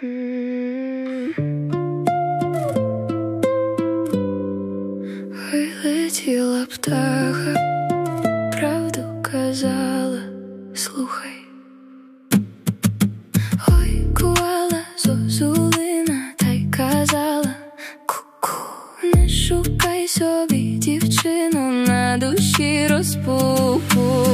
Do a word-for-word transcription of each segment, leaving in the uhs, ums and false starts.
Ой, летіла птаха, правду казала, слухай. Ой, кувала зозулина, та й казала, ку-ку, не шукай собі дівчину, на душі розпуху.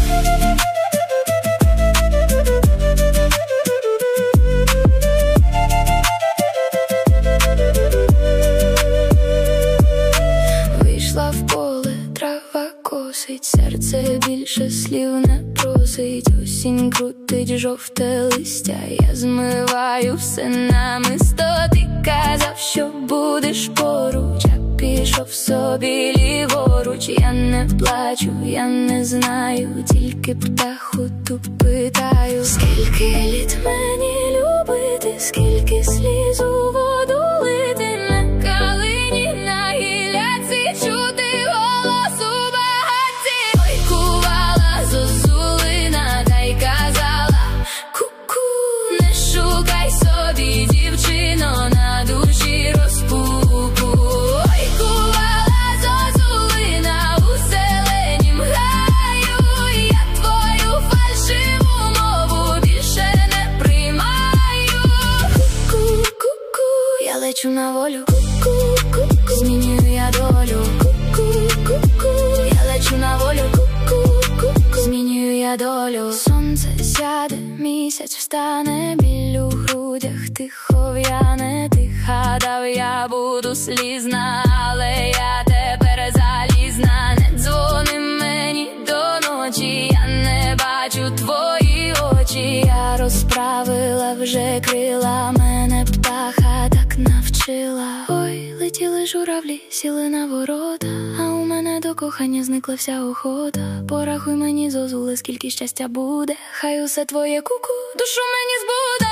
Вийшла в поле, трава косить, серце більше слів не просить. Осінь крутить жовте листя, я змиваю все намисто. Ти казав, що будеш поруч, а пішов собі ліворуч. Я не плачу, я не знаю, тільки птаху ту питаю. Скільки літ мені любити, скільки сліз у воду лити, на калині, на гілляці чути голос у багатці. Ой, кувала зозулина, та й казала, ку-ку, не шукай собі дівчину, на душі розпуку. Ой, кувала зозулина, у зеленім гаю, я твою фальшиву мову більше не приймаю. Ку-ку-ку, я лечу на волю, ку-ку-ку, змінюю я долю. Ку-ку-ку, я лечу на волю, ку-ку-ку, змінюю я долю. Сонце сяде, місяць встане, біль у грудях тихо в'яне. Ти гадав, я буду слізна, але я тепер залізна. Не дзвони мені до ночі, я не бачу твої очі. Я розправила вже крила, мене птаха так навчила. Ой, летіли журавлі, сіли на ворота, а у мене до кохання зникла вся охота. Порахуй мені, зозуле, скільки щастя буде, хай усе твоє куку душу мені збуде.